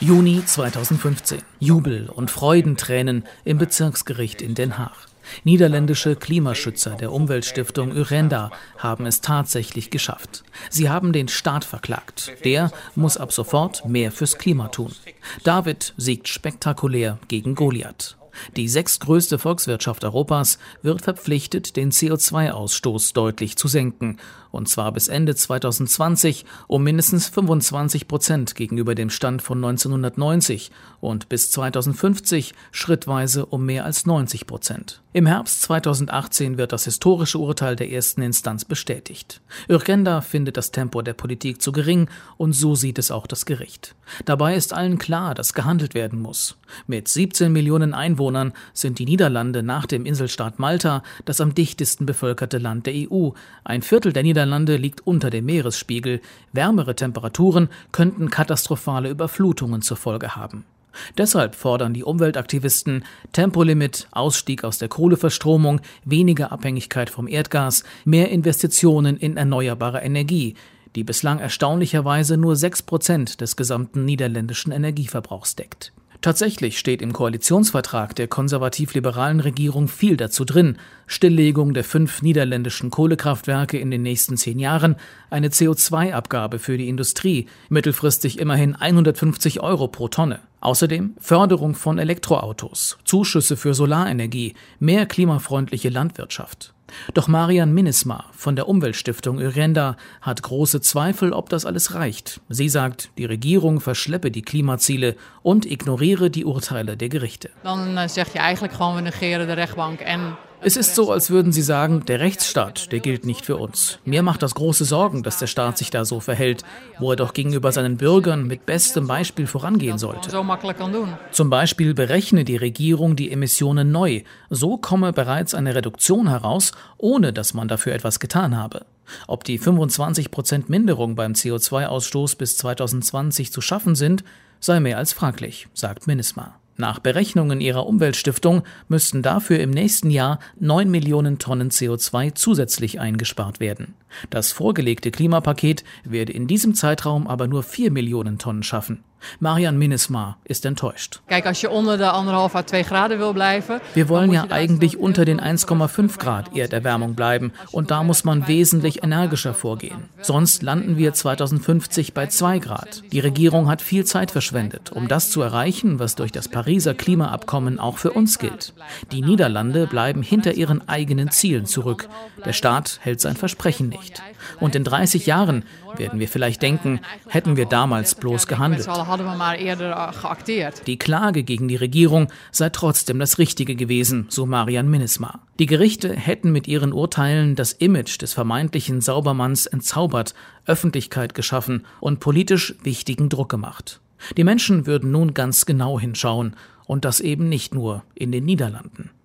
Juni 2015. Jubel und Freudentränen im Bezirksgericht in Den Haag. Niederländische Klimaschützer der Umweltstiftung Urenda haben es tatsächlich geschafft. Sie haben den Staat verklagt. Der muss ab sofort mehr fürs Klima tun. David siegt spektakulär gegen Goliath. Die sechstgrößte Volkswirtschaft Europas wird verpflichtet, den CO2-Ausstoß deutlich zu senken. Und zwar bis Ende 2020 um mindestens 25% gegenüber dem Stand von 1990 und bis 2050 schrittweise um mehr als 90%. Im Herbst 2018 wird das historische Urteil der ersten Instanz bestätigt. Urenda findet das Tempo der Politik zu gering und so sieht es auch das Gericht. Dabei ist allen klar, dass gehandelt werden muss. Mit 17 Millionen Einwohnern sind die Niederlande nach dem Inselstaat Malta das am dichtesten bevölkerte Land der EU. Ein Viertel der Niederlande liegt unter dem Meeresspiegel. Wärmere Temperaturen könnten katastrophale Überflutungen zur Folge haben. Deshalb fordern die Umweltaktivisten Tempolimit, Ausstieg aus der Kohleverstromung, weniger Abhängigkeit vom Erdgas, mehr Investitionen in erneuerbare Energie, die bislang erstaunlicherweise nur 6% des gesamten niederländischen Energieverbrauchs deckt. Tatsächlich steht im Koalitionsvertrag der konservativ-liberalen Regierung viel dazu drin. Stilllegung der 5 niederländischen Kohlekraftwerke in den nächsten 10 Jahren, eine CO2-Abgabe für die Industrie, mittelfristig immerhin 150 € pro Tonne. Außerdem Förderung von Elektroautos, Zuschüsse für Solarenergie, mehr klimafreundliche Landwirtschaft. Doch Marian Minnesma von der Umweltstiftung Urenda hat große Zweifel, ob das alles reicht. Sie sagt, die Regierung verschleppe die Klimaziele und ignoriere die Urteile der Gerichte. Es ist so, als würden sie sagen, der Rechtsstaat, der gilt nicht für uns. Mir macht das große Sorgen, dass der Staat sich da so verhält, wo er doch gegenüber seinen Bürgern mit bestem Beispiel vorangehen sollte. Zum Beispiel berechne die Regierung die Emissionen neu. So komme bereits eine Reduktion heraus, ohne dass man dafür etwas getan habe. Ob die 25% Minderung beim CO2-Ausstoß bis 2020 zu schaffen sind, sei mehr als fraglich, sagt Minnesma. Nach Berechnungen ihrer Umweltstiftung müssten dafür im nächsten Jahr 9 Millionen Tonnen CO2 zusätzlich eingespart werden. Das vorgelegte Klimapaket werde in diesem Zeitraum aber nur 4 Millionen Tonnen schaffen. Marian Minnesma ist enttäuscht. Wir wollen ja eigentlich unter den 1,5 Grad Erderwärmung bleiben und da muss man wesentlich energischer vorgehen. Sonst landen wir 2050 bei 2 Grad. Die Regierung hat viel Zeit verschwendet, um das zu erreichen, was durch das Pariser Klimaabkommen auch für uns gilt. Die Niederlande bleiben hinter ihren eigenen Zielen zurück. Der Staat hält sein Versprechen nicht. Und in 30 Jahren werden wir vielleicht denken, hätten wir damals bloß gehandelt. Die Klage gegen die Regierung sei trotzdem das Richtige gewesen, so Marian Minnesma. Die Gerichte hätten mit ihren Urteilen das Image des vermeintlichen Saubermanns entzaubert, Öffentlichkeit geschaffen und politisch wichtigen Druck gemacht. Die Menschen würden nun ganz genau hinschauen und das eben nicht nur in den Niederlanden.